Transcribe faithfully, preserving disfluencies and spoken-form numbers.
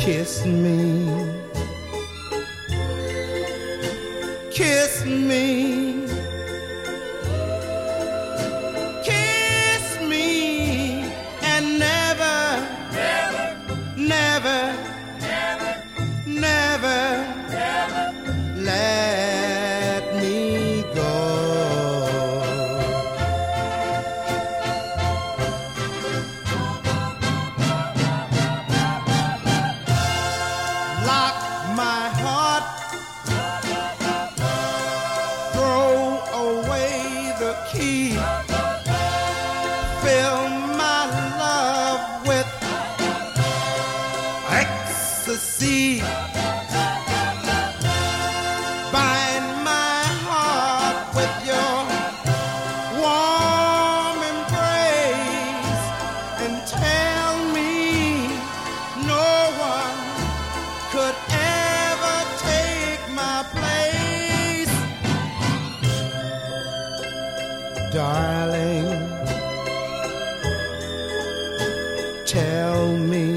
Kiss me, kiss me, kiss me, and never, never, never, never, never let me go. Lock my heart, throw away the key, fill my love with ecstasy, bind my heart with your warm embrace, and tell me no one could ever take my place. Darling, tell me